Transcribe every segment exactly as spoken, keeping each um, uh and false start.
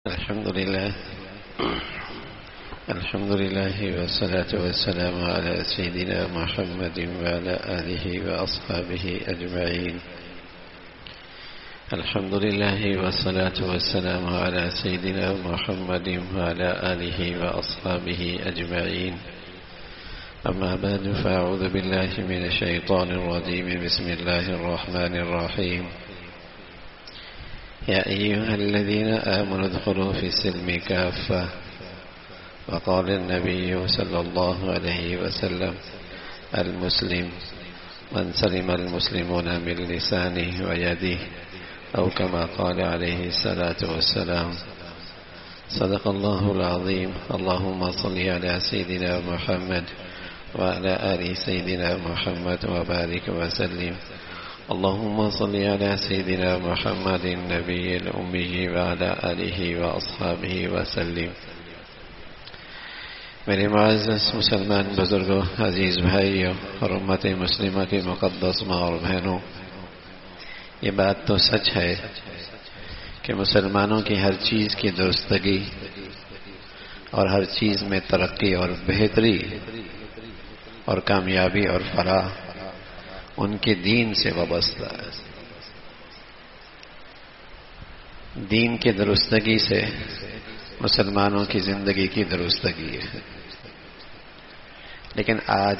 الحمد لله الحمد لله والصلاة والسلام على سيدنا محمد وعلى آله وأصحابه أجمعين. الحمد لله والصلاة والسلام على سيدنا محمد وعلى آله وأصحابه أجمعين. أما بعد فأعوذ بالله من الشيطان الرجيم. بسم الله الرحمن الرحيم. يا أيها الذين آمنوا ادخلوا في السلم كافة. وقال النبي صلى الله عليه وسلم: المسلم من سلم المسلمون من لسانه ويده، أو كما قال عليه الصلاة والسلام. صدق الله العظيم. اللهم صل على سيدنا محمد وعلى آل سيدنا محمد وبارك وسلم. اللهم صل على سيدنا محمد النبي الأمي وعلى آله وأصحابه وسلم. میرے معزز مسلمان بزرگوں، عزیز بھائیوں اور امت مسلمہ کے مقدس ماں اور بہنوں، یہ بات تو سچ ہے کہ مسلمانوں کی ہر چیز کی درستگی اور ہر چیز میں ترقی اور بہتری اور کامیابی اور فلاح ان کے دین سے وابستہ ہے. دین کی درستگی سے مسلمانوں کی زندگی کی درستگی ہے. لیکن آج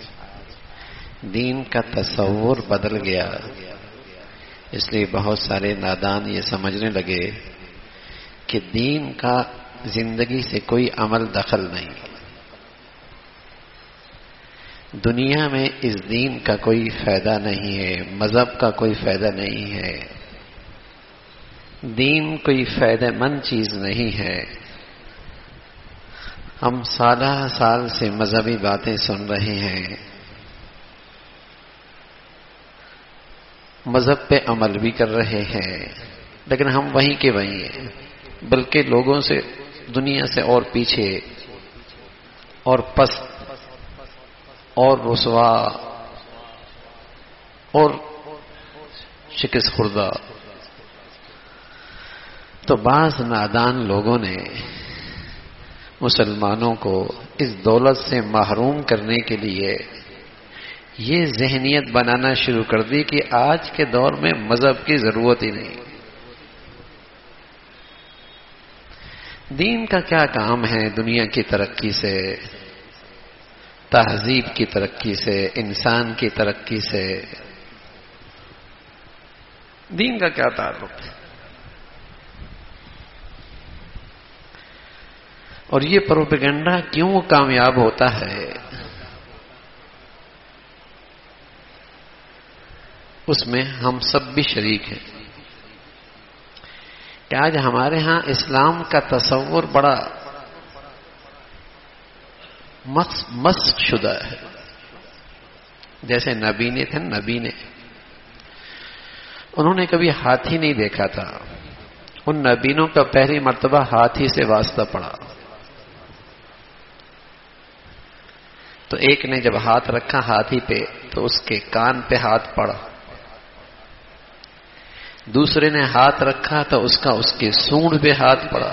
دین کا تصور بدل گیا، اس لیے بہت سارے نادان یہ سمجھنے لگے کہ دین کا زندگی سے کوئی عمل دخل نہیں. دنیا میں اس دین کا کوئی فائدہ نہیں ہے، مذہب کا کوئی فائدہ نہیں ہے، دین کوئی فائدہ مند چیز نہیں ہے. ہم سالہ سال سے مذہبی باتیں سن رہے ہیں، مذہب پہ عمل بھی کر رہے ہیں، لیکن ہم وہیں کے وہیں ہیں، بلکہ لوگوں سے، دنیا سے اور پیچھے اور پست اور رسوا اور شکست خوردہ. تو بعض نادان لوگوں نے مسلمانوں کو اس دولت سے محروم کرنے کے لیے یہ ذہنیت بنانا شروع کر دی کہ آج کے دور میں مذہب کی ضرورت ہی نہیں. دین کا کیا کام ہے دنیا کی ترقی سے، تہذیب کی ترقی سے، انسان کی ترقی سے؟ دین کا کیا تعلق ہے؟ اور یہ پروپیگنڈا کیوں کامیاب ہوتا ہے؟ اس میں ہم سب بھی شریک ہیں کہ آج ہمارے ہاں اسلام کا تصور بڑا مسخ شدہ ہے. جیسے نبی نے تھے، نبی نے انہوں نے کبھی ہاتھی نہیں دیکھا تھا، ان نبیوں کا پہلی مرتبہ ہاتھی سے واسطہ پڑا. تو ایک نے جب ہاتھ رکھا ہاتھی پہ تو اس کے کان پہ ہاتھ پڑا، دوسرے نے ہاتھ رکھا تو اس کا اس کے سونڈ پہ ہاتھ پڑا،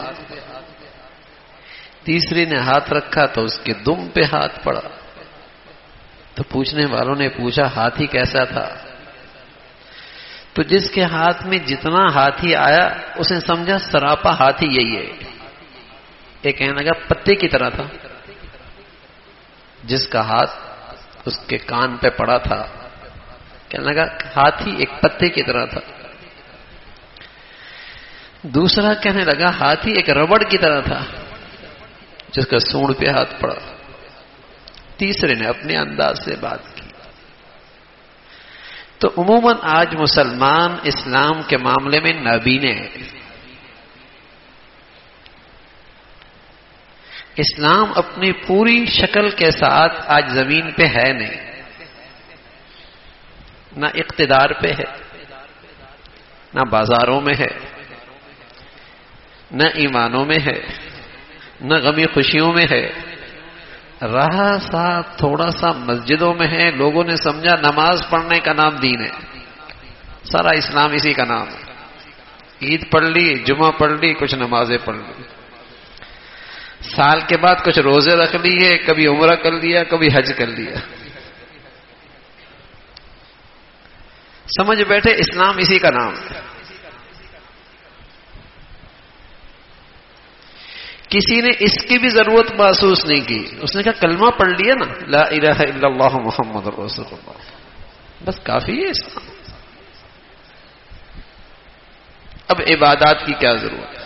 تیسری نے ہاتھ رکھا تو اس کے دم پہ ہاتھ پڑا. تو پوچھنے والوں نے پوچھا ہاتھی کیسا تھا؟ تو جس کے ہاتھ میں جتنا ہاتھی آیا اس نے سمجھا سراپا ہاتھی یہی ہے. ایک کہنے لگا پتے کی طرح تھا، جس کا ہاتھ اس کے کان پہ پڑا تھا کہنے لگا ہاتھی ایک پتے کی طرح تھا. دوسرا کہنے لگا ہاتھی ایک ربڑ کی طرح تھا، جس کا سونڈ پہ ہاتھ پڑا. تیسرے نے اپنے انداز سے بات کی. تو عموماً آج مسلمان اسلام کے معاملے میں نابینے ہیں. اسلام اپنی پوری شکل کے ساتھ آج زمین پہ ہے نہیں، نہ اقتدار پہ ہے، نہ بازاروں میں ہے، نہ ایمانوں میں ہے، نہ غمی خوشیوں میں ہے. رہا سا تھوڑا سا مسجدوں میں ہے. لوگوں نے سمجھا نماز پڑھنے کا نام دین ہے، سارا اسلام اسی کا نام ہے. عید پڑھ لی، جمعہ پڑھ لی، کچھ نمازیں پڑھ لی، سال کے بعد کچھ روزے رکھ لیے، کبھی عمرہ کر لیا، کبھی حج کر لیا، سمجھ بیٹھے اسلام اسی کا نام ہے۔ کسی نے اس کی بھی ضرورت محسوس نہیں کی، اس نے کہا کلمہ پڑھ لیا نا، لا الہ الا اللہ محمد رسول اللہ، بس کافی ہے اسلام، اب عبادات کی کیا ضرورت ہے؟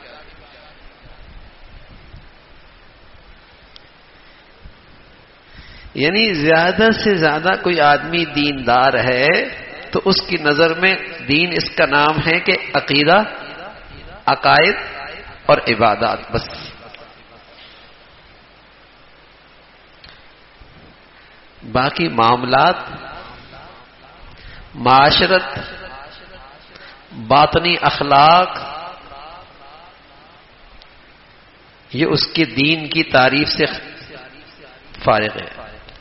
یعنی زیادہ سے زیادہ کوئی آدمی دیندار ہے تو اس کی نظر میں دین اس کا نام ہے کہ عقیدہ، عقائد اور عبادات، بس۔ باقی معاملات، معاشرت، باطنی اخلاق، یہ اس کے دین کی تعریف سے فارغ ہے۔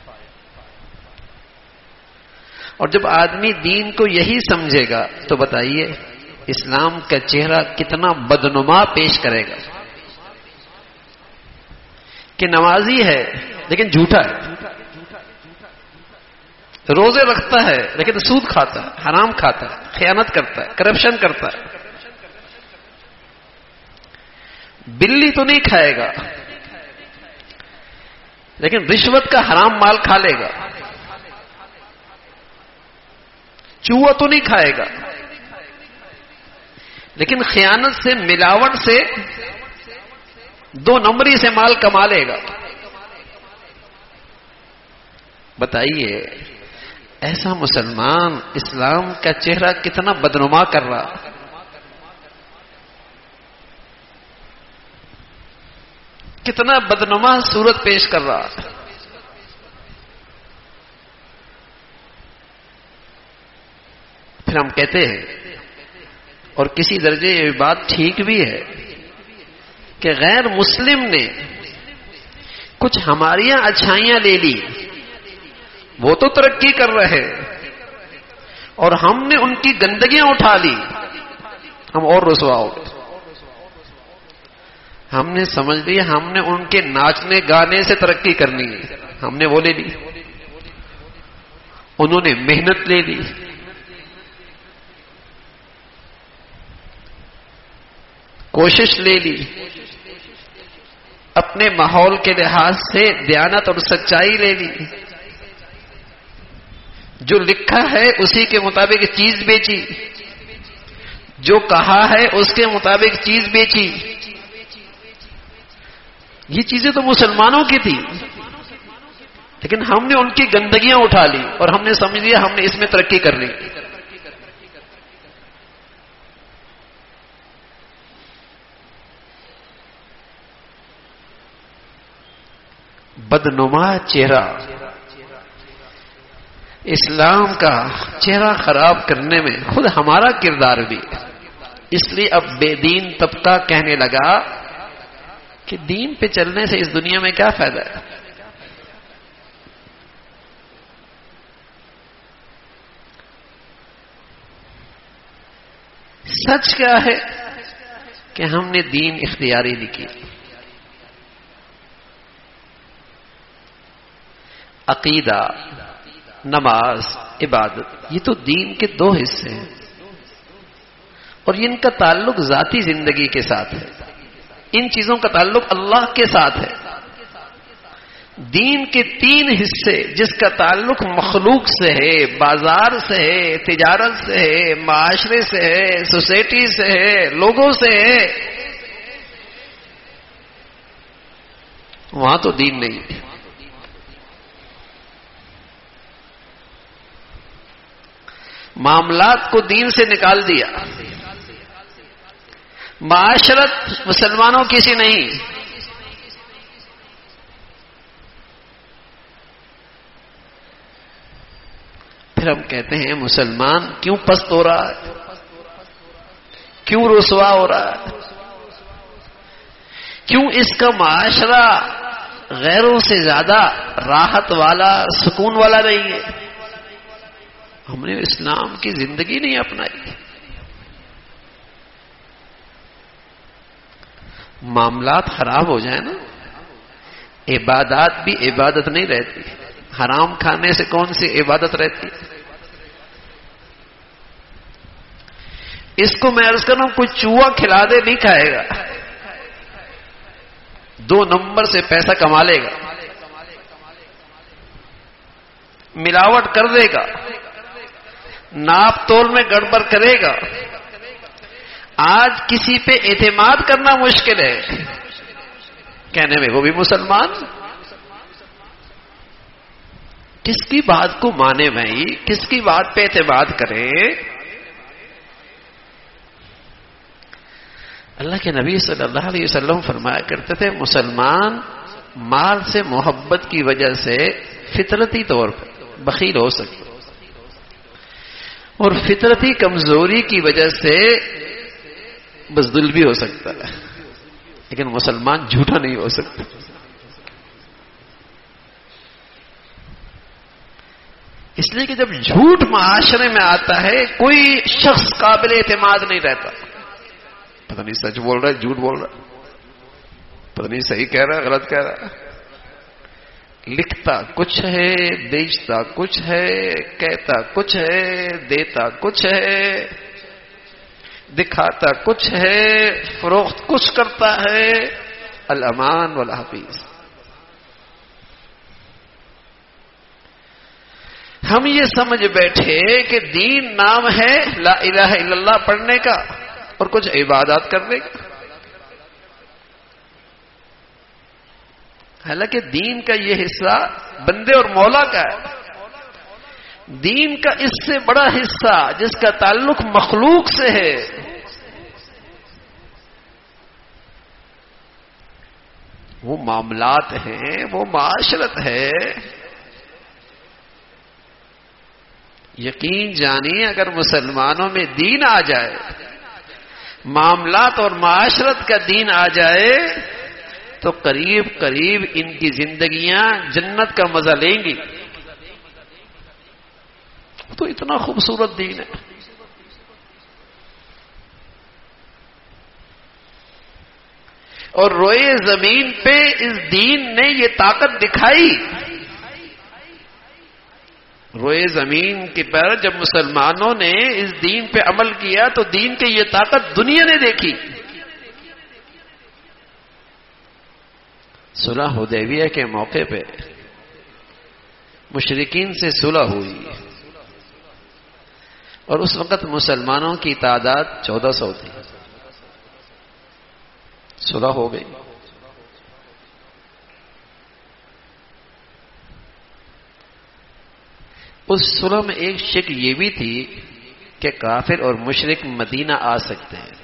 اور جب آدمی دین کو یہی سمجھے گا تو بتائیے اسلام کا چہرہ کتنا بدنما پیش کرے گا کہ نمازی ہے لیکن جھوٹا ہے، روزے رکھتا ہے لیکن سود کھاتا ہے، حرام کھاتا ہے، خیانت کرتا ہے، کرپشن کرتا ہے، بلی تو نہیں کھائے گا لیکن رشوت کا حرام مال کھا لے گا، چوہا تو نہیں کھائے گا لیکن خیانت سے، ملاوٹ سے، دو نمبری سے مال کما لے گا۔ بتائیے ایسا مسلمان اسلام کا چہرہ کتنا بدنما کر رہا، کتنا بدنما صورت پیش کر رہا۔ پھر ہم کہتے ہیں، اور کسی درجے یہ بات ٹھیک بھی ہے کہ غیر مسلم نے کچھ ہماری اچھائیاں لے لی، وہ تو ترقی کر رہے اور ہم نے ان کی گندگیاں اٹھا لی، ہم اور رسوا ہو گئے۔ ہم نے سمجھ لیا ہم نے ان کے ناچنے گانے سے ترقی کرنی ہے، ہم نے وہ لے لی، انہوں نے محنت لے لی، کوشش لے لی، اپنے ماحول کے لحاظ سے دیانت اور سچائی لے لی، جو لکھا ہے اسی کے مطابق چیز بیچی، جو کہا ہے اس کے مطابق چیز بیچی۔ یہ چیزیں تو مسلمانوں کی تھی لیکن ہم نے ان کی گندگیاں اٹھا لی اور ہم نے سمجھ لیا ہم نے اس میں ترقی کر لی۔ بدنما چہرہ اسلام کا چہرہ خراب کرنے میں خود ہمارا کردار بھی، اس لیے اب بے دین طبقہ کہنے لگا کہ دین پہ چلنے سے اس دنیا میں کیا فائدہ ہے؟ سچ کیا ہے کہ ہم نے دین اختیاری نہیں کی۔ عقیدہ، نماز، عبادت، یہ تو دین کے دو حصے ہیں اور ان کا تعلق ذاتی زندگی کے ساتھ ہے، ان چیزوں کا تعلق اللہ کے ساتھ ہے۔ دین کے تین حصے جس کا تعلق مخلوق سے ہے، بازار سے ہے، تجارت سے ہے، معاشرے سے ہے، سوسائٹی سے ہے، لوگوں سے ہے، وہاں تو دین نہیں ہے۔ معاملات کو دین سے نکال دیا، معاشرت مسلمانوں کی سی نہیں، پھر ہم کہتے ہیں مسلمان کیوں پست ہو رہا ہے، کیوں رسوا ہو رہا ہے، کیوں اس کا معاشرہ غیروں سے زیادہ راحت والا، سکون والا نہیں ہے؟ ہم نے اسلام کی زندگی نہیں اپنائی، معاملات حرام ہو جائیں نا، عبادات بھی عبادت نہیں رہتی. حرام کھانے سے کون سی عبادت رہتی؟ اس کو میں عرض کر رہا ہوں، کوئی چوہا کھلا دے نہیں کھائے گا، دو نمبر سے پیسہ کما لے گا، ملاوٹ کر دے گا، ناپ تول میں گڑبڑ کرے گا. آج کسی پہ اعتماد کرنا مشکل ہے، کہنے میں وہ بھی مسلمان. کس کی بات کو مانے بھائی، کس کی بات پہ اعتماد کریں؟ اللہ کے نبی صلی اللہ علیہ وسلم فرمایا کرتے تھے مسلمان مال سے محبت کی وجہ سے فطرتی طور پر بخیل ہو سکتا، اور فطرتی کمزوری کی وجہ سے بزدل بھی ہو سکتا ہے، لیکن مسلمان جھوٹا نہیں ہو سکتا. اس لیے کہ جب جھوٹ معاشرے میں آتا ہے کوئی شخص قابل اعتماد نہیں رہتا. پتہ نہیں سچ بول رہا ہے جھوٹ بول رہا ہے، پتہ نہیں صحیح کہہ رہا ہے غلط کہہ رہا ہے. لکھتا کچھ ہے، بیچتا کچھ ہے، کہتا کچھ ہے، دیتا کچھ ہے، دکھاتا کچھ ہے، فروخت کچھ کرتا ہے. الامان والحفیظ. ہم یہ سمجھ بیٹھے کہ دین نام ہے لا الہ الا اللہ پڑھنے کا اور کچھ عبادات کرنے کا، حالانکہ دین کا یہ حصہ بندے اور مولا کا ہے. دین کا اس سے بڑا حصہ جس کا تعلق مخلوق سے ہے وہ معاملات ہیں، وہ معاشرت ہے. یقین جانیے اگر مسلمانوں میں دین آ جائے، معاملات اور معاشرت کا دین آ جائے تو قریب قریب ان کی زندگیاں جنت کا مزہ لیں گی. تو اتنا خوبصورت دین ہے. اور روئے زمین پہ اس دین نے یہ طاقت دکھائی. روئے زمین کے پر جب مسلمانوں نے اس دین پہ عمل کیا تو دین کی یہ طاقت دنیا نے دیکھی. صلح حدیبیہ کے موقع پہ مشرکین سے صلح ہوئی اور اس وقت مسلمانوں کی تعداد چودہ سو تھی. صلح ہو گئی. اس صلح میں ایک شک یہ بھی تھی کہ کافر اور مشرک مدینہ آ سکتے ہیں.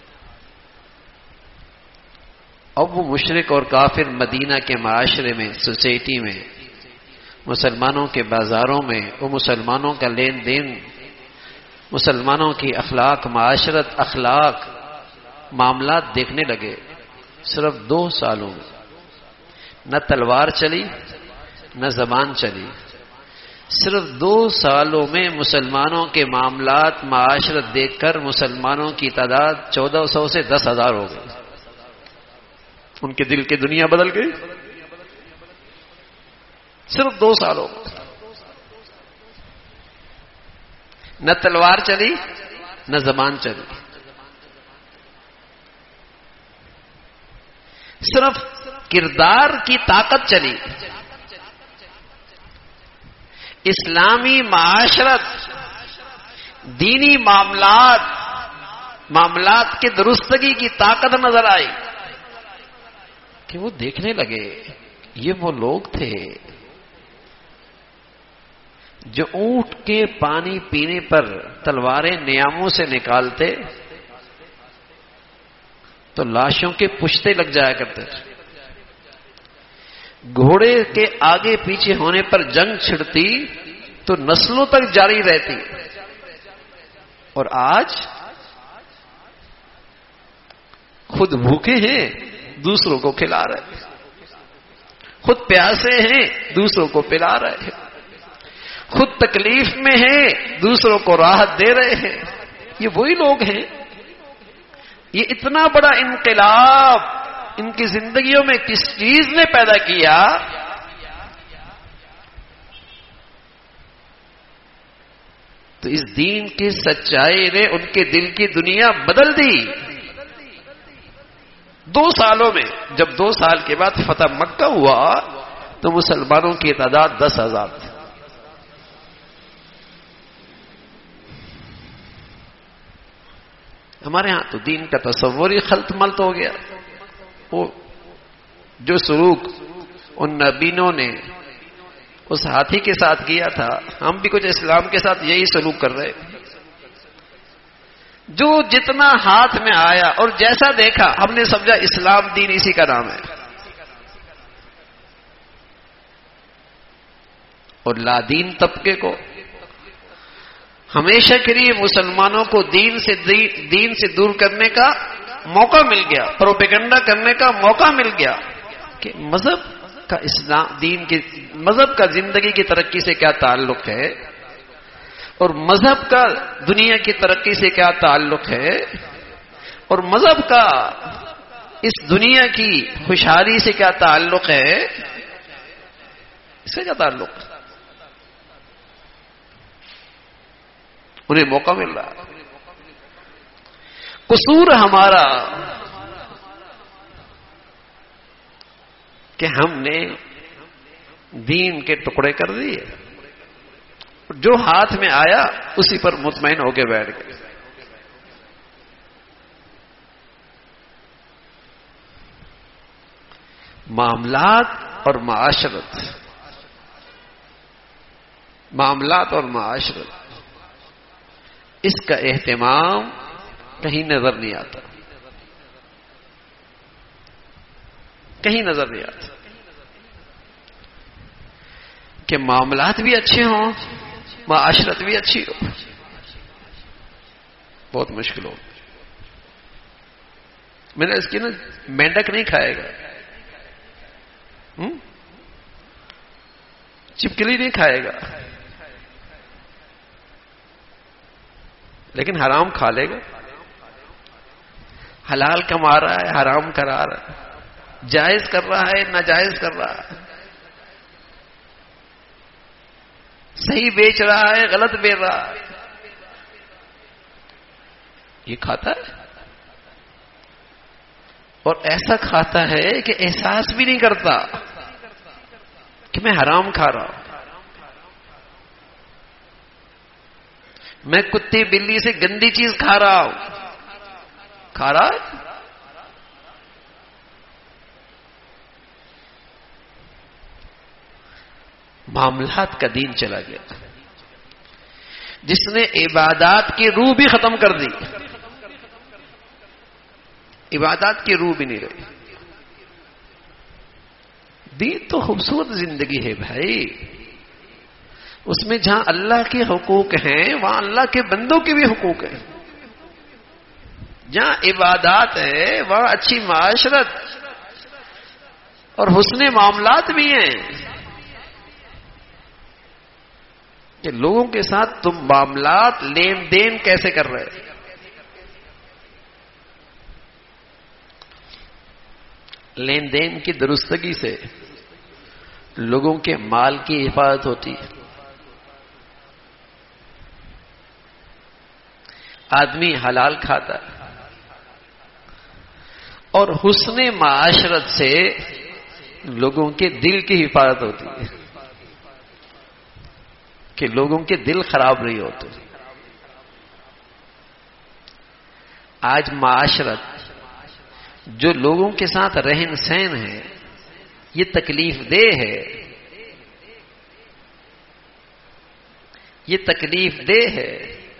اب وہ مشرک اور کافر مدینہ کے معاشرے میں، سوسائٹی میں، مسلمانوں کے بازاروں میں وہ مسلمانوں کا لین دین، مسلمانوں کی اخلاق، معاشرت، اخلاق، معاملات دیکھنے لگے. صرف دو سالوں میں نہ تلوار چلی نہ زبان چلی. صرف دو سالوں میں مسلمانوں کے معاملات، معاشرت دیکھ کر مسلمانوں کی تعداد چودہ سو سے دس ہزار ہو گئی. ان کے دل کی دنیا بدل گئی صرف دو سالوں میں. نہ تلوار چلی نہ زبان چلی، صرف کردار کی طاقت چلی. اسلامی معاشرت، دینی معاملات، معاملات کی درستگی کی طاقت نظر آئی کہ وہ دیکھنے لگے یہ وہ لوگ تھے جو اونٹ کے پانی پینے پر تلواریں نیاموں سے نکالتے تو لاشوں کے پشتے لگ جایا کرتے تھے. گھوڑے کے آگے پیچھے ہونے پر جنگ چھڑتی تو نسلوں تک جاری رہتی. اور آج خود بھوکے ہیں دوسروں کو کھلا رہے ہیں، خود پیاسے ہیں دوسروں کو پلا رہے ہیں، خود تکلیف میں ہیں دوسروں کو راحت دے رہے ہیں. یہ وہی لوگ ہیں، یہ اتنا بڑا انقلاب ان کی زندگیوں میں کس چیز نے پیدا کیا؟ تو اس دین کی سچائی نے ان کے دل کی دنیا بدل دی. دو سالوں میں، جب دو سال کے بعد فتح مکہ ہوا تو مسلمانوں کی تعداد دس ہزار تھی. ہمارے ہاں تو دین کا تصور ہی خلط ملط ہو گیا. وہ جو سلوک ان نبیوں نے اس ہاتھی کے ساتھ کیا تھا، ہم بھی کچھ اسلام کے ساتھ یہی سلوک کر رہے. جو جتنا ہاتھ میں آیا اور جیسا دیکھا ہم نے سمجھا اسلام دین اسی کا نام ہے. اور لادین طبقے کو ہمیشہ کے لیے مسلمانوں کو دین سے دین سے دور کرنے کا موقع مل گیا، پروپیگنڈا کرنے کا موقع مل گیا کہ مذہب کا اسلام دین کے مذہب کا زندگی کی ترقی سے کیا تعلق ہے، اور مذہب کا دنیا کی ترقی سے کیا تعلق ہے، اور مذہب کا اس دنیا کی خوشحالی سے کیا تعلق ہے. اس سے کیا تعلق ہے؟ انہیں موقع مل رہا. قصور ہمارا کہ ہم نے دین کے ٹکڑے کر دیے، جو ہاتھ میں آیا اسی پر مطمئن ہو کے بیٹھ گئے. معاملات اور معاشرت معاملات اور معاشرت اس کا اہتمام کہیں نظر نہیں آتا، کہیں نظر نہیں آتا کہ معاملات بھی اچھے ہوں، معاشرت بھی اچھی ہو. بہت مشکل ہو. میں نے اس کی نا مینڈک نہیں کھائے گا، چپکلی نہیں کھائے گا، لیکن حرام کھا لے گا. حلال کما رہا ہے، حرام کرا رہا ہے، جائز کر رہا ہے، ناجائز کر رہا ہے، صحیح بیچ رہا ہے، غلط بیچ رہا ہے، یہ کھاتا ہے. اور ایسا کھاتا ہے کہ احساس بھی نہیں کرتا کہ میں حرام کھا رہا ہوں. میں کتے بلی سے گندی چیز کھا رہا ہوں. کھا رہا ہے. معاملات کا دین چلا گیا، جس نے عبادات کی روح بھی ختم کر دی. عبادات کی روح بھی نہیں رہی. دین تو خوبصورت زندگی ہے بھائی، اس میں جہاں اللہ کے حقوق ہیں وہاں اللہ کے بندوں کے بھی حقوق ہیں. جہاں عبادات ہے وہاں اچھی معاشرت اور حسن معاملات بھی ہیں کہ لوگوں کے ساتھ تم معاملات لین دین کیسے کر رہے. لین دین کی درستگی سے لوگوں کے مال کی حفاظت ہوتی ہے. آدمی حلال کھاتا ہے اور حسن معاشرت سے لوگوں کے دل کی حفاظت ہوتی ہے کہ لوگوں کے دل خراب نہیں ہوتے. آج معاشرت جو لوگوں کے ساتھ رہن سہن ہے یہ تکلیف دہ ہے، یہ تکلیف دہ ہے،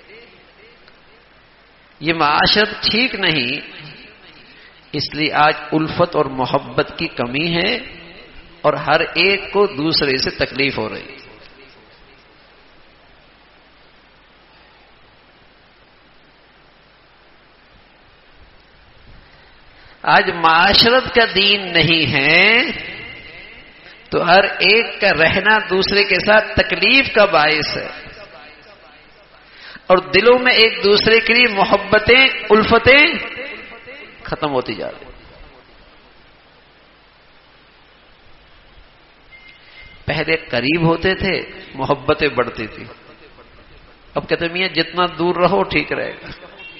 یہ معاشرت ٹھیک نہیں. اس لیے آج الفت اور محبت کی کمی ہے اور ہر ایک کو دوسرے سے تکلیف ہو رہی. آج معاشرت کا دین نہیں ہے تو ہر ایک کا رہنا دوسرے کے ساتھ تکلیف کا باعث ہے، اور دلوں میں ایک دوسرے کے لیے محبتیں الفتیں ختم ہوتی جا رہی. پہلے قریب ہوتے تھے محبتیں بڑھتی تھی، اب کہتے میاں جتنا دور رہو ٹھیک رہے گا.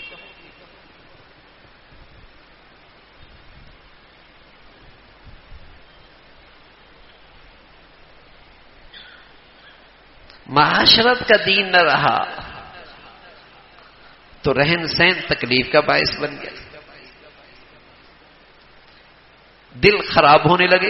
معاشرت کا دین نہ رہا تو رہن سہن تکلیف کا باعث بن گیا، دل خراب ہونے لگے.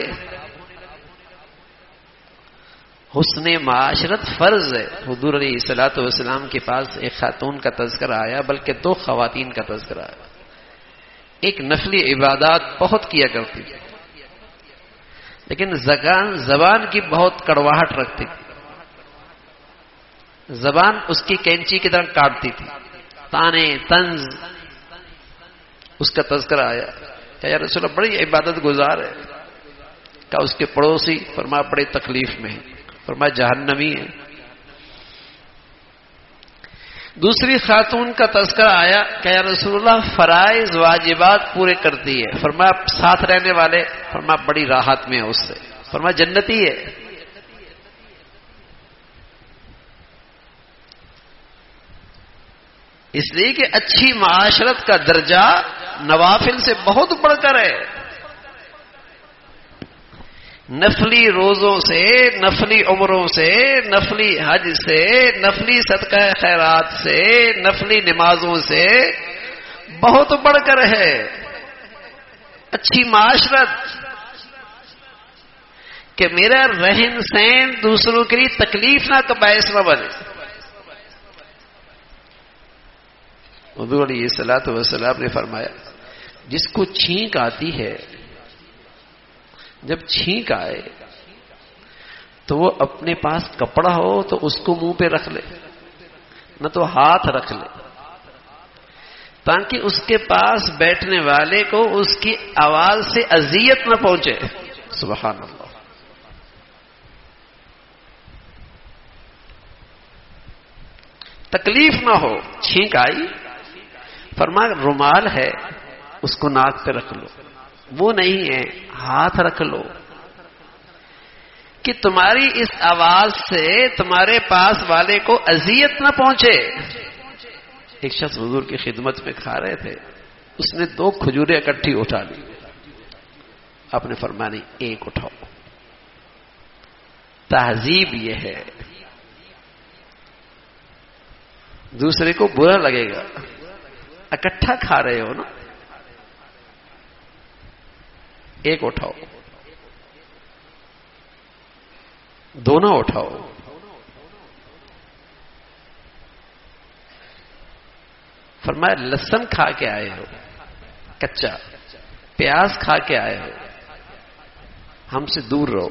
حسن معاشرت فرض ہے. حضور علیہ الصلوۃ والسلام کے پاس ایک خاتون کا تذکرہ آیا، بلکہ دو خواتین کا تذکرہ آیا. ایک نفلی عبادات بہت کیا کرتی تھی، لیکن زبان زبان کی بہت کڑواہٹ رکھتی تھی، زبان اس کی کینچی کی طرح کاٹتی تھی، تانے طنز. اس کا تذکرہ آیا کہ یا رسول اللہ بڑی عبادت گزار ہے. کہا اس کے پڑوسی؟ فرمایا بڑی تکلیف میں ہے. فرمایا جہنمی ہے. دوسری خاتون کا تذکرہ آیا کہ یا رسول اللہ فرائض واجبات پورے کرتی ہے. فرمایا ساتھ رہنے والے؟ فرمایا بڑی راحت میں ہے اس سے. فرمایا جنتی ہے. اس لیے کہ اچھی معاشرت کا درجہ نوافل سے بہت بڑھ کر ہے. نفلی روزوں سے، نفلی عمروں سے، نفلی حج سے، نفلی صدقہ خیرات سے، نفلی نمازوں سے بہت بڑھ کر ہے اچھی معاشرت. کہ میرا رہن سہن دوسروں کے لیے تکلیف نہ کا باعث نہ بنے. حضور علیہ الصلوۃ والسلام نے فرمایا جس کو چھینک آتی ہے، جب چھینک آئے تو وہ اپنے پاس کپڑا ہو تو اس کو منہ پہ رکھ لے، نہ تو ہاتھ رکھ لے، تاکہ اس کے پاس بیٹھنے والے کو اس کی آواز سے اذیت نہ پہنچے. سبحان اللہ. تکلیف نہ ہو. چھینک آئی، فرمایا رومال ہے اس کو ناک پہ رکھ لو، وہ نہیں ہے ہاتھ رکھ لو، کہ تمہاری اس آواز سے تمہارے پاس والے کو اذیت نہ پہنچے. ایک شخص حضور کی خدمت میں کھا رہے تھے، اس نے دو کھجوریں اکٹھی اٹھا لی. آپ نے فرمایا نہیں، ایک اٹھاؤ. تہذیب یہ ہے. دوسرے کو برا لگے گا، اکٹھا کھا رہے ہو نا، ایک اٹھاؤ، دونوں اٹھاؤ. فرمایا لہسن کھا کے آئے ہو کچا، پیاز کھا کے آئے ہو، ہم سے دور رہو،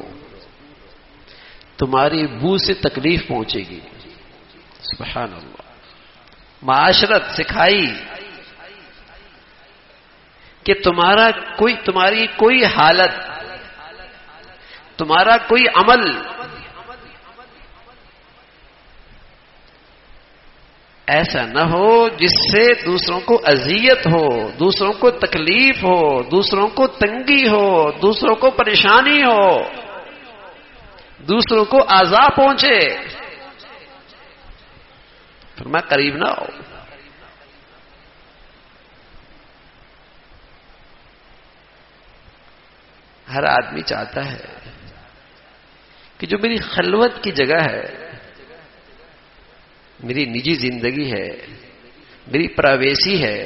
تمہاری بو سے تکلیف پہنچے گی. سبحان اللہ. معاشرت سکھائی کہ تمہارا کوئی تمہاری کوئی حالت، تمہارا کوئی عمل ایسا نہ ہو جس سے دوسروں کو اذیت ہو، دوسروں کو تکلیف ہو، دوسروں کو تنگی ہو، دوسروں کو پریشانی ہو، دوسروں کو آزا پہنچے. فرمایا قریب نہ ہو. ہر آدمی چاہتا ہے کہ جو میری خلوت کی جگہ ہے، میری نجی زندگی ہے، میری پرائیویسی ہے،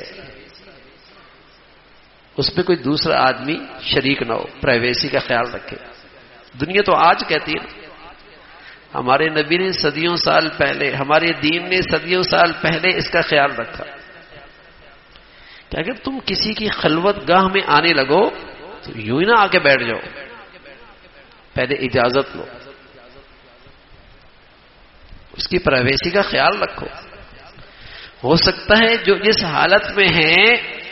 اس میں کوئی دوسرا آدمی شریک نہ ہو، پرائیویسی کا خیال رکھے. دنیا تو آج کہتی ہے، ہمارے نبی نے صدیوں سال پہلے، ہمارے دین نے صدیوں سال پہلے اس کا خیال رکھا کہ اگر تم کسی کی خلوت گاہ میں آنے لگو تو یوں ہی نہ آ کے بیٹھ جاؤ، پہلے اجازت لو، اس کی پرائیویسی کا خیال رکھو. ہو سکتا ہے جو جس حالت میں ہے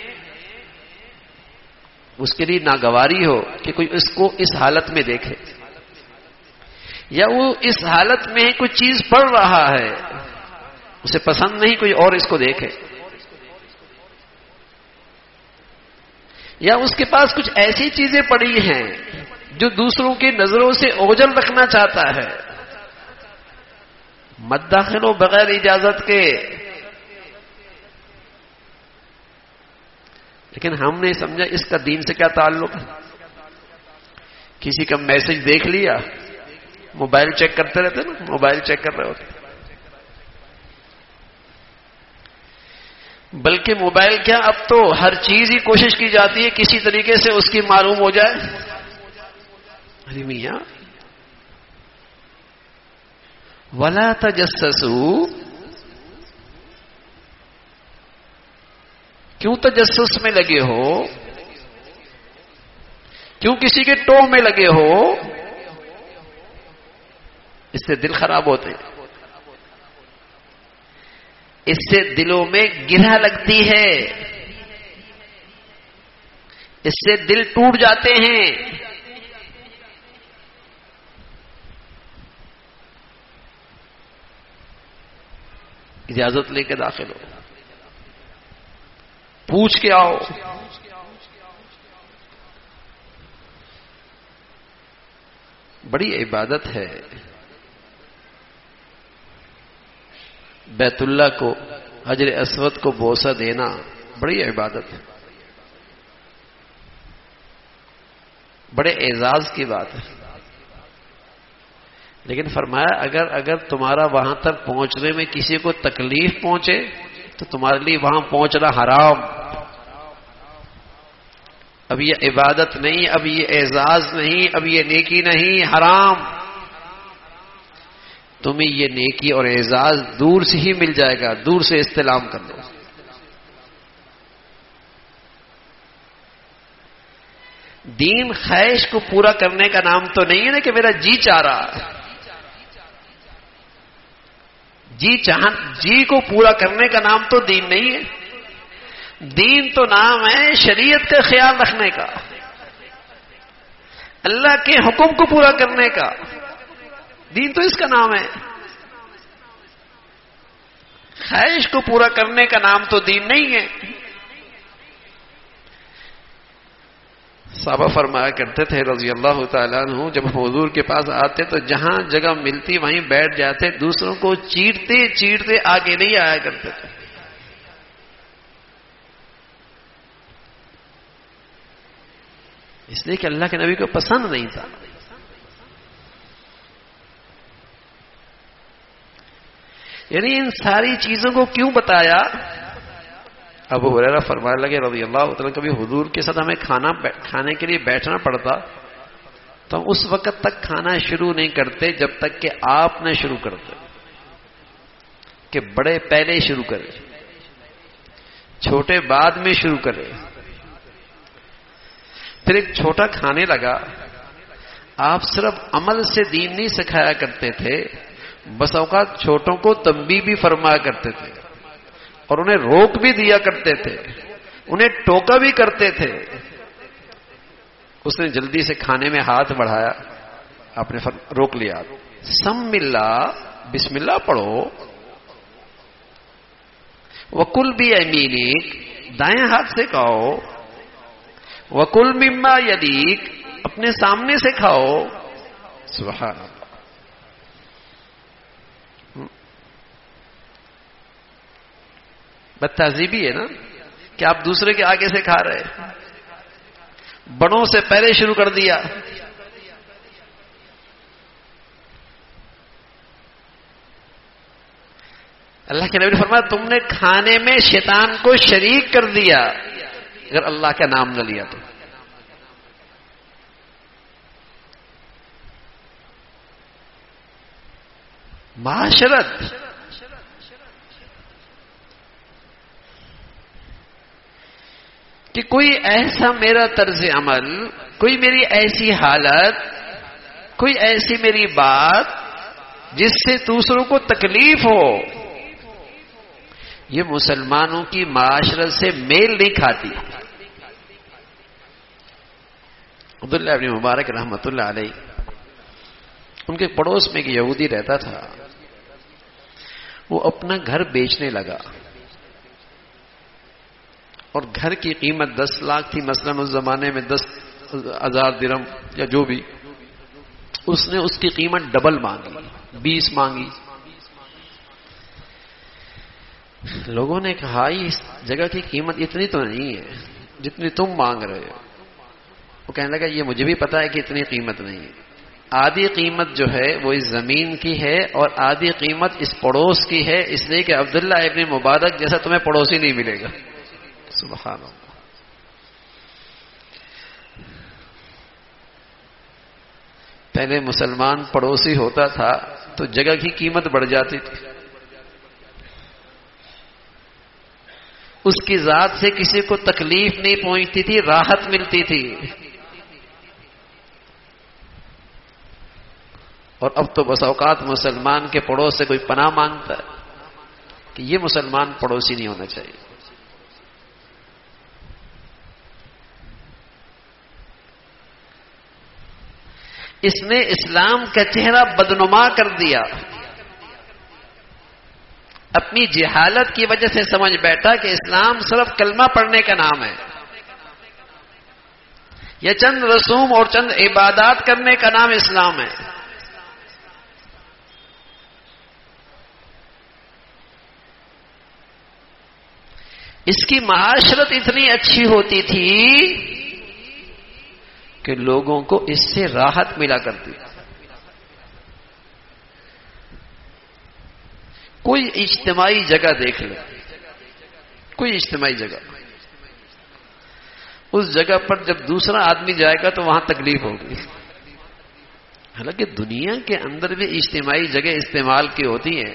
اس کے لیے ناگواری ہو کہ کوئی اس کو اس حالت میں دیکھے، یا وہ اس حالت میں کوئی چیز پڑھ رہا ہے، اسے پسند نہیں کوئی اور اس کو دیکھے. یا اس کے پاس کچھ ایسی چیزیں پڑی ہیں جو دوسروں کی نظروں سے اوجھل رکھنا چاہتا ہے. مت داخلو بغیر اجازت کے. لیکن ہم نے سمجھا اس کا دین سے کیا تعلق ہے. کسی کا میسج دیکھ لیا، موبائل چیک کرتے رہتے نا، موبائل چیک کر رہے ہوتے. بلکہ موبائل کیا، اب تو ہر چیز ہی کوشش کی جاتی ہے کسی طریقے سے اس کی معلوم ہو جائے. ارے میاں ولا تجسسوا، کیوں تجسس میں لگے ہو؟ کیوں کسی کے ٹو میں لگے ہو؟ اس سے دل خراب ہوتے، اس سے دلوں میں گرہ لگتی ہے، اس سے دل ٹوٹ جاتے ہیں. اجازت لے کے داخل ہو، پوچھ کے آؤ. بڑی عبادت ہے بیت اللہ کو، حجر اسود کو بوسہ دینا، بڑی عبادت ہے، بڑے اعزاز کی بات ہے. لیکن فرمایا اگر اگر تمہارا وہاں تک پہنچنے میں کسی کو تکلیف پہنچے تو تمہارے لیے وہاں پہنچنا حرام. اب یہ عبادت نہیں، اب یہ اعزاز نہیں، اب یہ نیکی نہیں، حرام. تمہیں یہ نیکی اور اعزاز دور سے ہی مل جائے گا، دور سے استلام کر لو. دین خواہش کو پورا کرنے کا نام تو نہیں ہے نا کہ میرا جی چاہ رہا. جی چاہ جی کو پورا کرنے کا نام تو دین نہیں ہے. دین تو نام ہے شریعت کا خیال رکھنے کا، اللہ کے حکم کو پورا کرنے کا. دین تو اس کا نام ہے. خواہش کو پورا کرنے کا نام تو دین نہیں ہے. صحابہ فرمایا کرتے تھے رضی اللہ تعالیٰ عنہ، جب حضور کے پاس آتے تو جہاں جگہ ملتی وہیں بیٹھ جاتے، دوسروں کو چیرتے چیرتے آگے نہیں آیا کرتے تھے. اس لیے کہ اللہ کے نبی کو پسند نہیں تھا. یعنی ان ساری چیزوں کو کیوں بتایا؟ ابو ہریرہ فرمانے لگے رضی اللہ تعالیٰ، کبھی حضور کے ساتھ ہمیں کھانا کھانے کے لیے بیٹھنا پڑتا تو ہم اس وقت تک کھانا شروع نہیں کرتے جب تک کہ آپ نہ شروع کرتے، کہ بڑے پہلے شروع کرے، چھوٹے بعد میں شروع کرے. پھر ایک چھوٹا کھانے لگا. آپ صرف عمل سے دین نہیں سکھایا کرتے تھے، بس اوقات چھوٹوں کو تنبیہ بھی فرمایا کرتے تھے اور انہیں روک بھی دیا کرتے تھے، انہیں ٹوکا بھی کرتے تھے. اس نے جلدی سے کھانے میں ہاتھ بڑھایا، آپ نے روک لیا. سم اللہ، بسم اللہ پڑھو. وکل بھی یمینک، دائیں ہاتھ سے کھاؤ. وکل مما یلیک، اپنے سامنے سے کھاؤ. سبحان اللہ. بد تہذیبی ہے نا کہ آپ دوسرے کے آگے سے کھا رہے، بڑوں سے پہلے شروع کر دیا. اللہ کے نبی نے فرمایا تم نے کھانے میں شیطان کو شریک کر دیا اگر اللہ کا نام نہ لیا تو. معاشرت کہ کوئی ایسا میرا طرز عمل، کوئی میری ایسی حالت، کوئی ایسی میری بات جس سے دوسروں کو تکلیف ہو، یہ مسلمانوں کی معاشرت سے میل نہیں کھاتی. عبداللہ ابن مبارک رحمۃ اللہ علیہ، ان کے پڑوس میں ایک یہودی رہتا تھا. وہ اپنا گھر بیچنے لگا اور گھر کی قیمت دس لاکھ تھی مثلا اس زمانے میں، دس ہزار درہم یا جو بھی، اس نے اس کی قیمت ڈبل مانگی، بیس مانگی. لوگوں نے کہا اس جگہ کی قیمت اتنی تو نہیں ہے جتنی تم مانگ رہے ہو. وہ کہنے لگا یہ مجھے بھی پتا ہے کہ اتنی قیمت نہیں ہے، آدھی قیمت جو ہے وہ اس زمین کی ہے اور آدھی قیمت اس پڑوس کی ہے، اس لیے کہ عبداللہ ابن مبارک جیسا تمہیں پڑوسی نہیں ملے گا. سبحان اللہ. پہلے مسلمان پڑوسی ہوتا تھا تو جگہ کی قیمت بڑھ جاتی تھی، اس کی ذات سے کسی کو تکلیف نہیں پہنچتی تھی، راحت ملتی تھی. اور اب تو بس اوقات مسلمان کے پڑوس سے کوئی پناہ مانگتا ہے کہ یہ مسلمان پڑوسی نہیں ہونا چاہیے. اس نے اسلام کا چہرہ بدنما کر دیا. اپنی جہالت کی وجہ سے سمجھ بیٹھا کہ اسلام صرف کلمہ پڑھنے کا نام ہے یا چند رسوم اور چند عبادات کرنے کا نام اسلام ہے. اس کی معاشرت اتنی اچھی ہوتی تھی کہ لوگوں کو اس سے راحت ملا کرتی. کوئی اجتماعی جگہ دیکھ لو، کوئی اجتماعی جگہ، اس جگہ پر جب دوسرا آدمی جائے گا تو وہاں تکلیف ہوگی. حالانکہ دنیا کے اندر بھی اجتماعی جگہ استعمال کی ہوتی ہیں،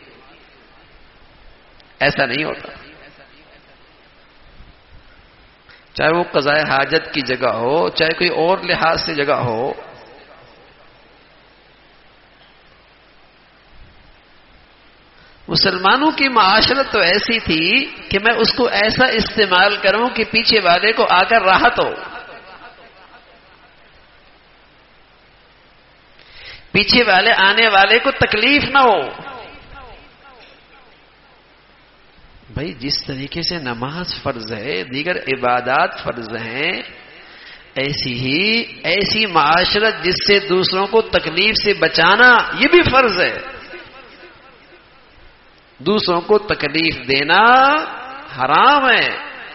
ایسا نہیں ہوتا. چاہے وہ قضاء حاجت کی جگہ ہو، چاہے کوئی اور لحاظ سے جگہ ہو. مسلمانوں کی معاشرت تو ایسی تھی کہ میں اس کو ایسا استعمال کروں کہ پیچھے والے کو آ کر راحت ہو، پیچھے والے آنے والے کو تکلیف نہ ہو. بھائی جس طریقے سے نماز فرض ہے، دیگر عبادات فرض ہیں، ایسی ہی ایسی معاشرت جس سے دوسروں کو تکلیف سے بچانا یہ بھی فرض ہے. دوسروں کو تکلیف دینا حرام ہے.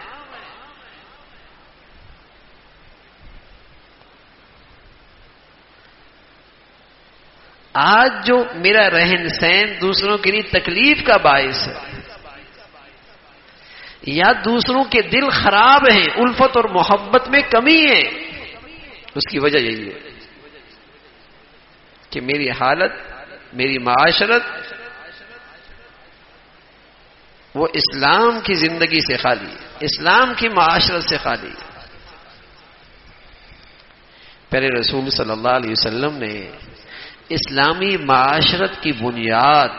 آج جو میرا رہن سہن دوسروں کے لیے تکلیف کا باعث ہے یا دوسروں کے دل خراب ہیں، الفت اور محبت میں کمی ہے، اس کی وجہ یہی ہے کہ میری حالت، میری معاشرت وہ اسلام کی زندگی سے خالی ہے، اسلام کی معاشرت سے خالی ہے. پیارے رسول صلی اللہ علیہ وسلم نے اسلامی معاشرت کی بنیاد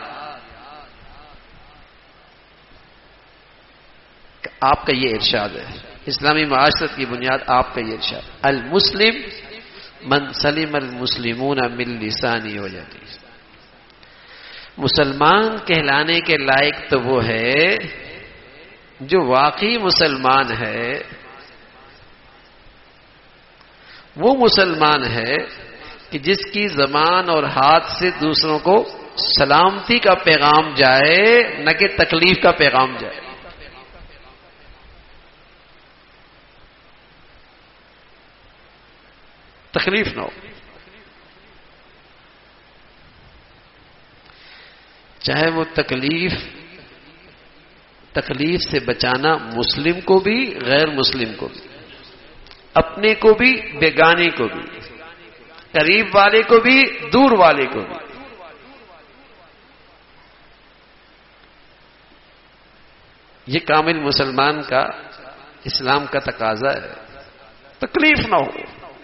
آپ کا یہ ارشاد ہے، اسلامی معاشرت کی بنیاد آپ کا یہ ارشاد، المسلم من سلم المسلمون من لسانی ہو جاتی ہے. مسلمان کہلانے کے لائق تو وہ ہے جو واقعی مسلمان ہے، وہ مسلمان ہے کہ جس کی زبان اور ہاتھ سے دوسروں کو سلامتی کا پیغام جائے، نہ کہ تکلیف کا پیغام جائے. تکلیف نہ ہو. چاہے وہ تکلیف تکلیف سے بچانا مسلم کو بھی، غیر مسلم کو بھی، اپنے کو بھی، بیگانے کو بھی، قریب والے کو بھی، دور والے کو بھی. یہ کامل مسلمان کا، اسلام کا تقاضا ہے. تکلیف نہ ہو.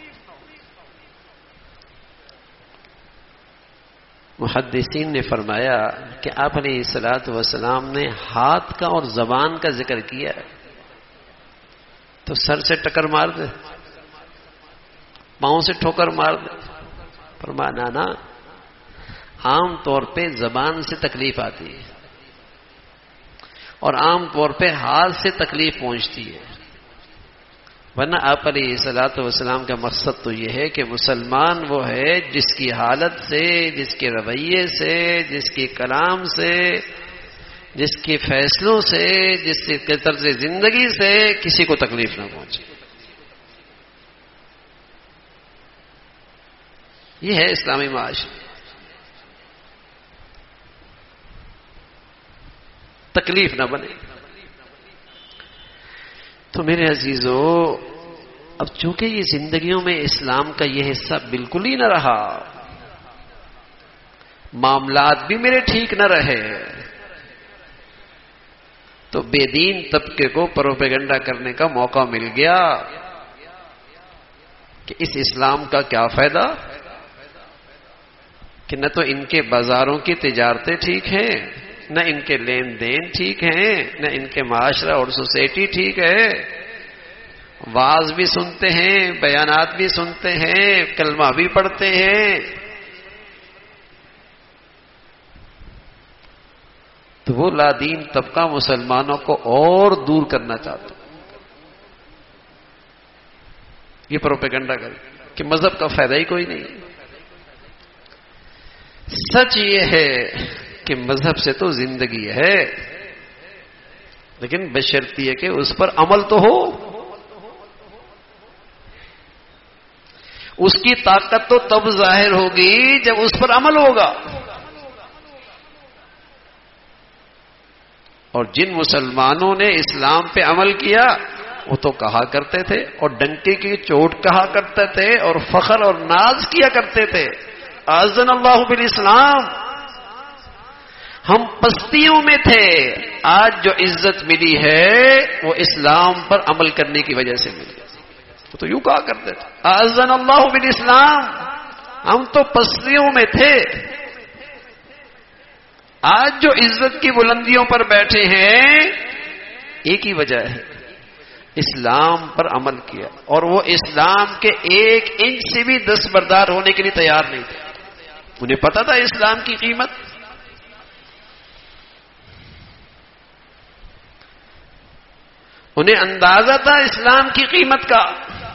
محدثین نے فرمایا کہ آپ علیہ الصلوۃ والسلام نے ہاتھ کا اور زبان کا ذکر کیا ہے تو سر سے ٹکر مار دے، پاؤں سے ٹھوکر مار دے. فرمایا نا نا، عام طور پہ زبان سے تکلیف آتی ہے اور عام طور پہ ہاتھ سے تکلیف پہنچتی ہے. ورنہ آپ علیہ الصلوۃ والسلام کا مقصد تو یہ ہے کہ مسلمان وہ ہے جس کی حالت سے، جس کے رویے سے، جس کے کلام سے، جس کے فیصلوں سے، جس کے طرز زندگی سے کسی کو تکلیف نہ پہنچے. یہ ہے اسلامی معاشرہ. تکلیف نہ بنے. تو میرے عزیزو، اب چونکہ یہ زندگیوں میں اسلام کا یہ حصہ بالکل ہی نہ رہا، معاملات بھی میرے ٹھیک نہ رہے، تو بے دین طبقے کو پروپیگنڈا کرنے کا موقع مل گیا کہ اس اسلام کا کیا فائدہ کہ نہ تو ان کے بازاروں کی تجارتیں ٹھیک ہیں، نہ ان کے لین دین ٹھیک ہیں، نہ ان کے معاشرہ اور سوسائٹی ٹھیک ہے. واعظ بھی سنتے ہیں، بیانات بھی سنتے ہیں، کلمہ بھی پڑھتے ہیں، تو وہ لادین طبقہ مسلمانوں کو اور دور کرنا چاہتا. یہ پروپیگنڈا کر کہ مذہب کا فائدہ ہی کوئی نہیں. سچ یہ ہے کہ مذہب سے تو زندگی ہے، لیکن بشرطیہ کہ اس پر عمل تو ہو. اس کی طاقت تو تب ظاہر ہوگی جب اس پر عمل ہوگا. اور جن مسلمانوں نے اسلام پہ عمل کیا وہ تو کہا کرتے تھے اور ڈنکے کی چوٹ کہا کرتے تھے اور فخر اور ناز کیا کرتے تھے، اعزنا اللہ بالاسلام، ہم پستیوں میں تھے، آج جو عزت ملی ہے وہ اسلام پر عمل کرنے کی وجہ سے ملی. وہ تو یوں کہا کرتے تھے، اعزنا اللہ بالاسلام، ہم تو پستیوں میں تھے، آج جو عزت کی بلندیوں پر بیٹھے ہیں ایک ہی وجہ ہے، اسلام پر عمل کیا. اور وہ اسلام کے ایک انچ سے بھی دستبردار ہونے کے لیے تیار نہیں تھے. انہیں پتا تھا اسلام کی قیمت، انہیں اندازہ تھا اسلام کی قیمت کا،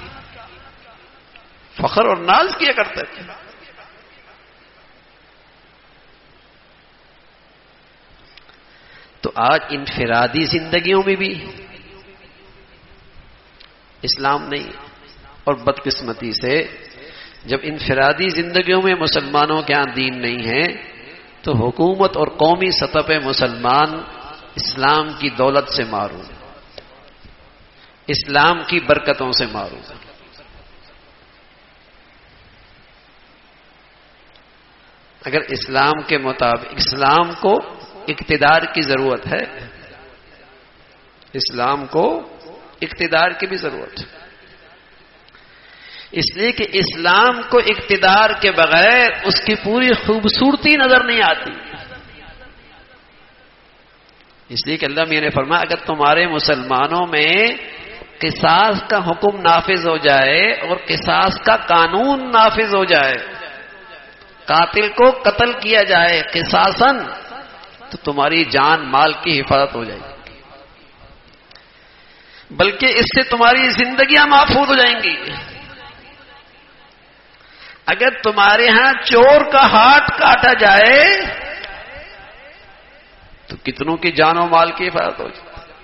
فخر اور ناز کیا کرتے تھے. تو آج انفرادی زندگیوں میں بھی اسلام نہیں، اور بدقسمتی سے جب انفرادی زندگیوں میں مسلمانوں کے ہاں دین نہیں ہے تو حکومت اور قومی سطح پہ مسلمان اسلام کی دولت سے محروم، اسلام کی برکتوں سے محروم. اگر اسلام کے مطابق اسلام کو اقتدار کی ضرورت ہے، اسلام کو اقتدار کی بھی ضرورت ہے، اس لیے کہ اسلام کو اقتدار کے بغیر اس کی پوری خوبصورتی نظر نہیں آتی. اس لیے کہ اللہ میاں نے فرمایا اگر تمہارے مسلمانوں میں قصاص کا حکم نافذ ہو جائے اور قصاص کا قانون نافذ ہو جائے، قاتل کو قتل کیا جائے قصاصاً، تو تمہاری جان مال کی حفاظت ہو جائے گی، بلکہ اس سے تمہاری زندگیاں محفوظ ہو جائیں گی. اگر تمہارے ہاں چور کا ہاتھ کاٹا جائے تو کتنوں کی جان و مال کی حفاظت ہو جائے.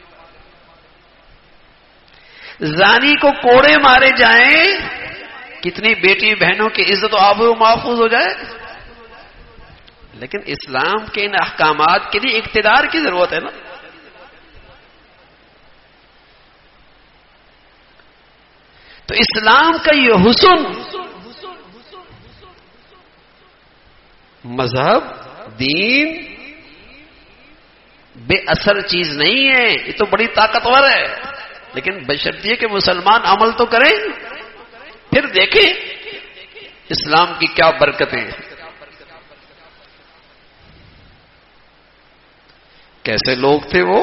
زانی کو کوڑے مارے جائیں کتنی بیٹی بہنوں کی عزت و آبرو محفوظ ہو جائے. لیکن اسلام کے ان احکامات کے لیے اقتدار کی ضرورت ہے نا. تو اسلام کا یہ حسن، مذہب دین بے اثر چیز نہیں ہے، یہ تو بڑی طاقتور ہے، لیکن بشرط یہ کہ مسلمان عمل تو کریں، پھر دیکھیں اسلام کی کیا برکتیں ہیں. کیسے لوگ تھے وہ؟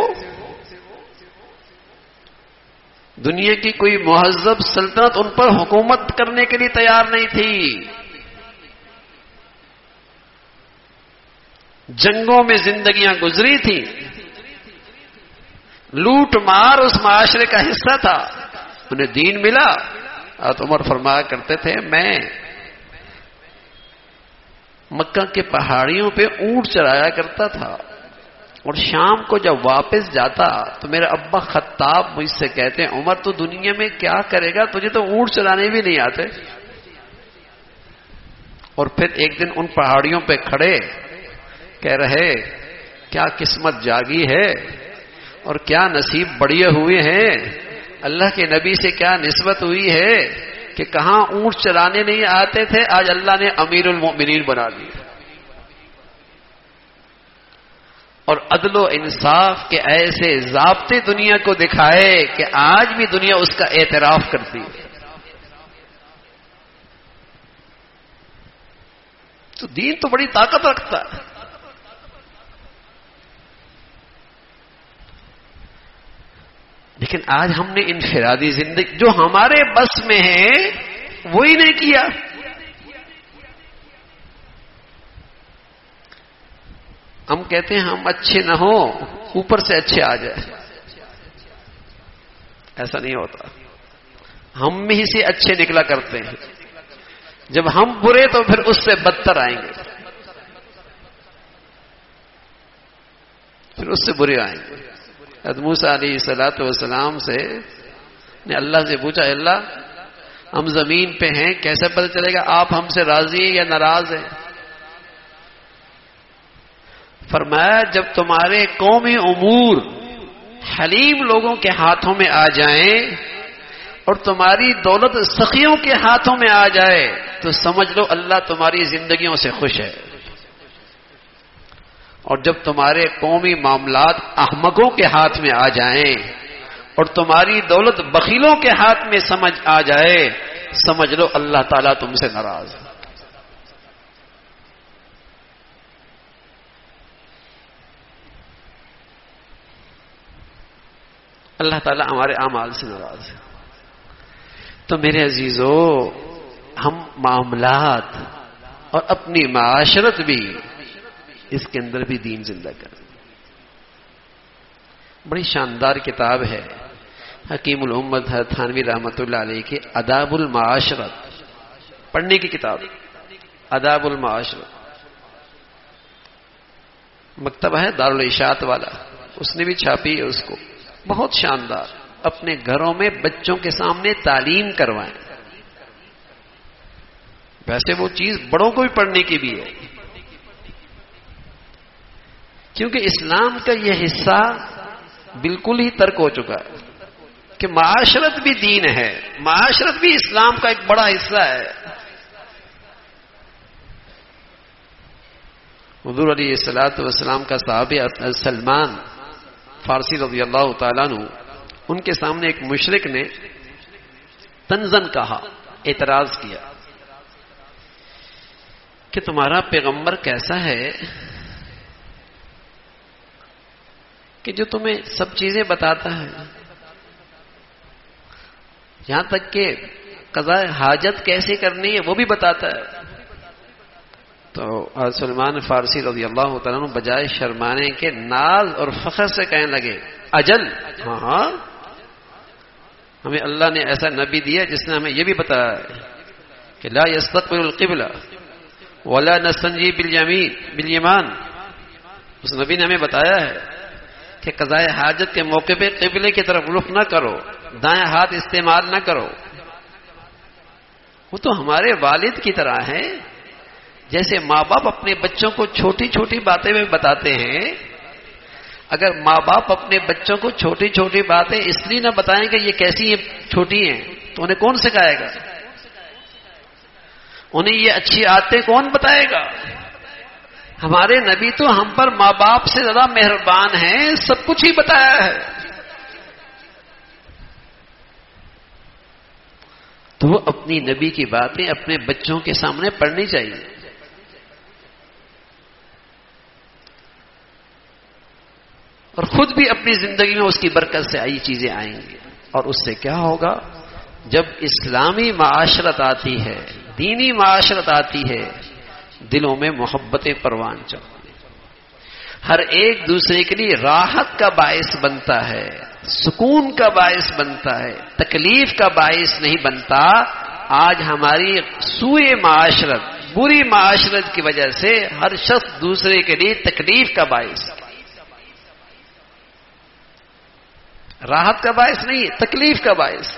دنیا کی کوئی مہذب سلطنت ان پر حکومت کرنے کے لیے تیار نہیں تھی. جنگوں میں زندگیاں گزری تھی، لوٹ مار اس معاشرے کا حصہ تھا، انہیں دین ملا. حضرت عمر فرمایا کرتے تھے میں مکہ کے پہاڑیوں پہ اونٹ چرایا کرتا تھا، اور شام کو جب واپس جاتا تو میرے ابا خطاب مجھ سے کہتے ہیں عمر تو دنیا میں کیا کرے گا، تجھے تو اونٹ چلانے بھی نہیں آتے. اور پھر ایک دن ان پہاڑیوں پہ کھڑے کہہ رہے کیا قسمت جاگی ہے اور کیا نصیب بڑھے ہوئے ہیں، اللہ کے نبی سے کیا نسبت ہوئی ہے کہ کہاں اونٹ چلانے نہیں آتے تھے، آج اللہ نے امیر المؤمنین بنا دیا. اور عدل و انصاف کے ایسے ضابطے دنیا کو دکھائے کہ آج بھی دنیا اس کا اعتراف کرتی ہے. تو دین تو بڑی طاقت رکھتا ہے. لیکن آج ہم نے انفرادی زندگی جو ہمارے بس میں ہے وہی نہیں کیا. ہم کہتے ہیں ہم اچھے نہ ہو اوپر سے اچھے آ جائے. ایسا نہیں ہوتا، ہم میں ہی سے اچھے نکلا کرتے ہیں. جب ہم برے تو پھر اس سے بدتر آئیں گے، پھر اس سے برے آئیں گے. حضرت موسیٰ علیہ الصلوۃ والسلام سے نے اللہ سے پوچھا اللہ ہم زمین پہ ہیں کیسے پتہ چلے گا آپ ہم سے راضی ہیں یا ناراض ہیں؟ فرمایا جب تمہارے قومی امور حلیم لوگوں کے ہاتھوں میں آ جائیں اور تمہاری دولت سخیوں کے ہاتھوں میں آ جائے تو سمجھ لو اللہ تمہاری زندگیوں سے خوش ہے. اور جب تمہارے قومی معاملات احمقوں کے ہاتھ میں آ جائیں اور تمہاری دولت بخیلوں کے ہاتھ میں سمجھ آ جائے سمجھ لو اللہ تعالیٰ تم سے ناراض ہے. اللہ تعالیٰ ہمارے اعمال سے ناراض ہے. تو میرے عزیزو ہم معاملات اور اپنی معاشرت بھی اس کے اندر بھی دین زندہ کریں. بڑی شاندار کتاب ہے حکیم الامت حضرت تھانوی رحمۃ اللہ علیہ کی آداب المعاشرت، پڑھنے کی کتاب آداب المعاشرت. مکتبہ ہے دارالاشاعت والا، اس نے بھی چھاپی ہے اس کو. بہت شاندار. اپنے گھروں میں بچوں کے سامنے تعلیم کروائیں. ویسے وہ چیز بڑوں کو بھی پڑھنے کی بھی ہے، کیونکہ اسلام کا یہ حصہ بالکل ہی ترک ہو چکا ہے کہ معاشرت بھی دین ہے، معاشرت بھی اسلام کا ایک بڑا حصہ ہے. حضور علیہ الصلوۃ والسلام کا صحابی سلمان فارسی رضی اللہ تعالیٰ عنہ، ان کے سامنے ایک مشرک نے تنزن کہا، اعتراض کیا کہ تمہارا پیغمبر کیسا ہے کہ جو تمہیں سب چیزیں بتاتا ہے، یہاں تک کہ قضاء حاجت کیسے کرنی ہے وہ بھی بتاتا ہے. تو سلمان فارسی رضی اللہ تعالیٰ عنہ بجائے شرمانے کے ناز اور فخر سے کہنے لگے اجل، ہاں ہاں ہمیں اللہ نے ایسا نبی دیا جس نے ہمیں یہ بھی بتایا ہے کہ لا یستقبل القبلہ ولا نستنجی بالیمین بالیمان. اس نبی نے ہمیں بتایا ہے کہ قضاء حاجت کے موقع پہ قبلے کی طرف رخ نہ کرو، دائیں ہاتھ استعمال نہ کرو. وہ تو ہمارے والد کی طرح ہیں، جیسے ماں باپ اپنے بچوں کو چھوٹی چھوٹی باتیں میں بتاتے ہیں. اگر ماں باپ اپنے بچوں کو چھوٹی چھوٹی باتیں اس لیے نہ بتائیں کہ یہ کیسی ہیں چھوٹی ہیں تو انہیں کون سکھائے گا؟ انہیں یہ اچھی عادتیں کون بتائے گا؟ ہمارے نبی تو ہم پر ماں باپ سے زیادہ مہربان ہیں، سب کچھ ہی بتایا ہے. تو وہ اپنی نبی کی باتیں اپنے بچوں کے سامنے پڑھنی چاہیے. اور خود بھی اپنی زندگی میں اس کی برکت سے آئی چیزیں آئیں گی. اور اس سے کیا ہوگا؟ جب اسلامی معاشرت آتی ہے، دینی معاشرت آتی ہے، دلوں میں محبتیں پروان چڑھتی ہیں. ہر ایک دوسرے کے لیے راحت کا باعث بنتا ہے، سکون کا باعث بنتا ہے، تکلیف کا باعث نہیں بنتا۔ آج ہماری سوء معاشرت، بری معاشرت کی وجہ سے ہر شخص دوسرے کے لیے تکلیف کا باعث، راحت کا باعث نہیں، تکلیف کا باعث۔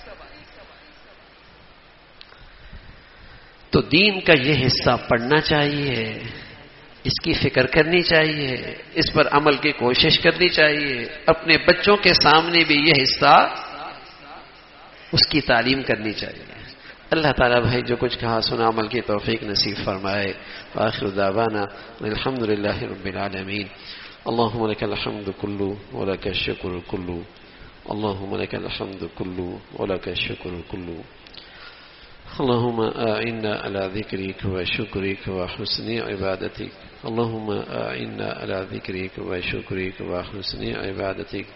تو دین کا یہ حصہ پڑھنا چاہیے، اس کی فکر کرنی چاہیے، اس پر عمل کی کوشش کرنی چاہیے، اپنے بچوں کے سامنے بھی یہ حصہ اس کی تعلیم کرنی چاہیے۔ اللہ تعالیٰ بھائی جو کچھ کہا سنا عمل کی توفیق نصیب فرمائے۔ وآخر دعوانا الحمد للہ رب العالمین۔ اللہم لک الحمد کلو ولک الشکر کلو، اللہم لک الحمد کلو ولک الشکر کلو، اللہم اعنا علی ذکرک و شکرک و حسن عبادتک، اللہم اعنا علی ذکرک و شکرک و حسن عبادتک،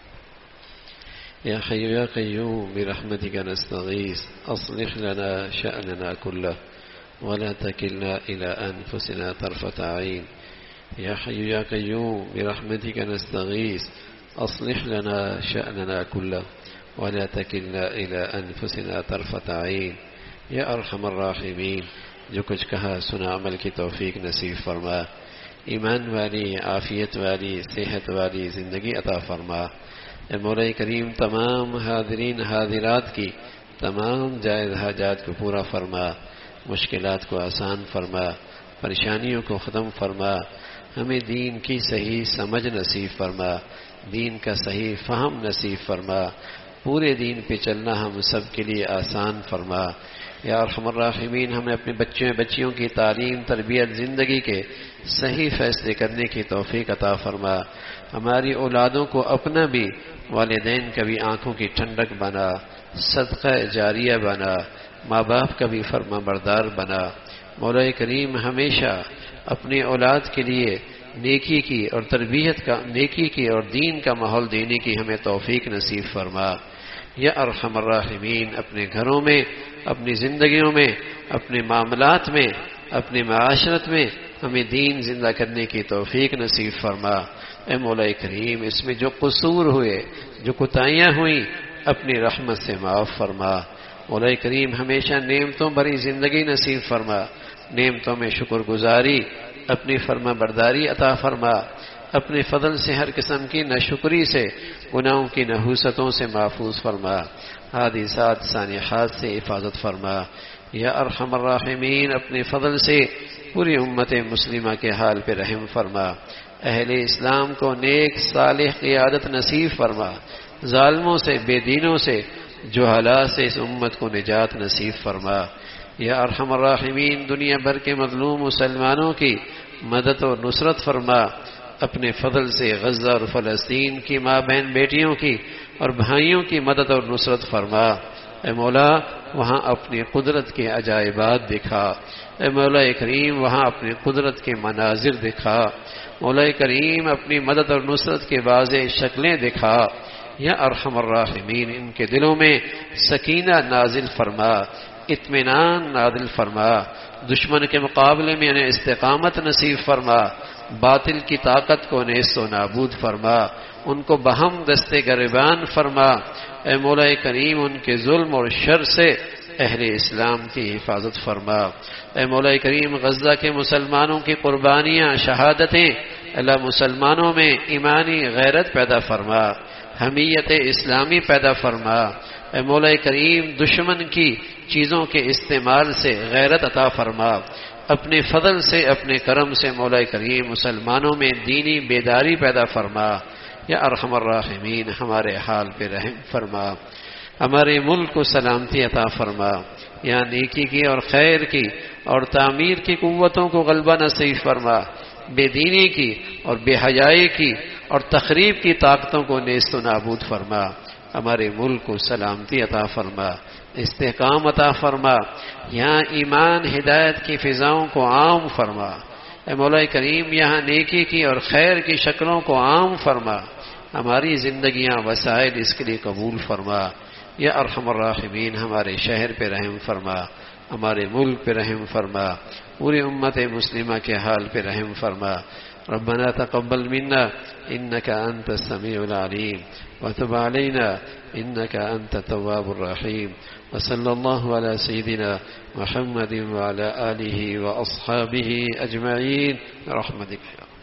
یا حی یا قیوم برحمتک نستغیث اصلح لنا شأننا كله ولا تکلنا الى انفسنا طرفة عین، یا حی یا قیوم برحمتک نستغیث اصلح لنا شأننا كله ولا تکلنا الى انفسنا طرفة عین، یا ارحم الراحمین جو کچھ کہا سنا عمل کی توفیق نصیب فرما، ایمان والی عافیت والی صحت والی زندگی عطا فرما۔ اے مولا کریم تمام حاضرین حاضرات کی تمام جائز حاجات کو پورا فرما، مشکلات کو آسان فرما، پریشانیوں کو ختم فرما، ہمیں دین کی صحیح سمجھ نصیب فرما، دین کا صحیح فہم نصیب فرما، پورے دین پہ چلنا ہم سب کے لیے آسان فرما۔ یا ارحم الراحمین ہمیں اپنے بچوں بچیوں کی تعلیم تربیت زندگی کے صحیح فیصلے کرنے کی توفیق عطا فرما، ہماری اولادوں کو اپنا بھی والدین کا بھی آنکھوں کی ٹھنڈک بنا، صدقہ جاریہ بنا، ماں باپ کا بھی فرما بردار بنا۔ مولا کریم ہمیشہ اپنی اولاد کے لیے نیکی کی اور تربیت کا نیکی کی اور دین کا ماحول دینے کی ہمیں توفیق نصیب فرما۔ یا ارحم الراحمین اپنے گھروں میں، اپنی زندگیوں میں، اپنے معاملات میں، اپنی معاشرت میں ہمیں دین زندہ کرنے کی توفیق نصیب فرما۔ اے مولا کریم اس میں جو قصور ہوئے، جو کوتاہیاں ہوئیں، اپنی رحمت سے معاف فرما۔ مولا کریم ہمیشہ نعمتوں بھری زندگی نصیب فرما، نعمتوں میں شکر گزاری، اپنی فرما برداری عطا فرما، اپنے فضل سے ہر قسم کی ناشکری سے، گناہوں کی نحوستوں سے محفوظ فرما، حادثات سانحات سے حفاظت فرما۔ یا ارحم الراحمین اپنے فضل سے پوری امت مسلمہ کے حال پہ رحم فرما، اہل اسلام کو نیک صالح قیادت نصیب فرما، ظالموں سے، بے دینوں سے، جہلاء سے اس امت کو نجات نصیب فرما۔ یا ارحم الراحمین دنیا بھر کے مظلوم مسلمانوں کی مدد و نصرت فرما، اپنے فضل سے غزہ اور فلسطین کی ماں بہن بیٹیوں کی اور بھائیوں کی مدد اور نصرت فرما۔ اے مولا وہاں اپنی قدرت کے عجائبات دکھا، اے مولا کریم وہاں اپنی قدرت کے مناظر دکھا، مولا کریم اپنی مدد اور نصرت کے واضح شکلیں دکھا۔ یا ارحم الراحمین ان کے دلوں میں سکینہ نازل فرما، اطمینان نازل فرما، دشمن کے مقابلے میں انہیں استقامت نصیب فرما، باطل کی طاقت کو نیست و نابود فرما، ان کو بہم دستے گریبان فرما۔ اے مولا کریم ان کے ظلم اور شر سے اہل اسلام کی حفاظت فرما۔ اے مولا کریم غزہ کے مسلمانوں کی قربانیاں شہادتیں اللہ مسلمانوں میں ایمانی غیرت پیدا فرما، حمیت اسلامی پیدا فرما۔ اے مولا کریم دشمن کی چیزوں کے استعمال سے غیرت عطا فرما، اپنے فضل سے اپنے کرم سے مولا کریم مسلمانوں میں دینی بیداری پیدا فرما۔ یا ارحم الراحمین ہمارے حال پہ رحم فرما، ہمارے ملک کو سلامتی عطا فرما، یہاں نیکی کی اور خیر کی اور تعمیر کی قوتوں کو غلبہ نصیب فرما، بے دینی کی اور بے حیائی کی اور تخریب کی طاقتوں کو نیست و نابود فرما، ہمارے ملک کو سلامتی عطا فرما، استحکام عطا فرما، یہاں ایمان ہدایت کی فضاؤں کو عام فرما۔ اے مولا کریم یہاں نیکی کی اور خیر کی شکلوں کو عام فرما، ہماری زندگیاں وسائل اس کے لیے قبول فرما۔ یا ارحم الراحمین ہمارے شہر پہ رحم فرما، ہمارے ملک پہ رحم فرما، پوری امت مسلمہ کے حال پہ رحم فرما۔ ربنا تقبل منا إنك أنت السميع العليم وتب علينا إنك أنت التواب الرحيم وصلى الله على سيدنا محمد وعلى آله وأصحابه أجمعين برحمتك.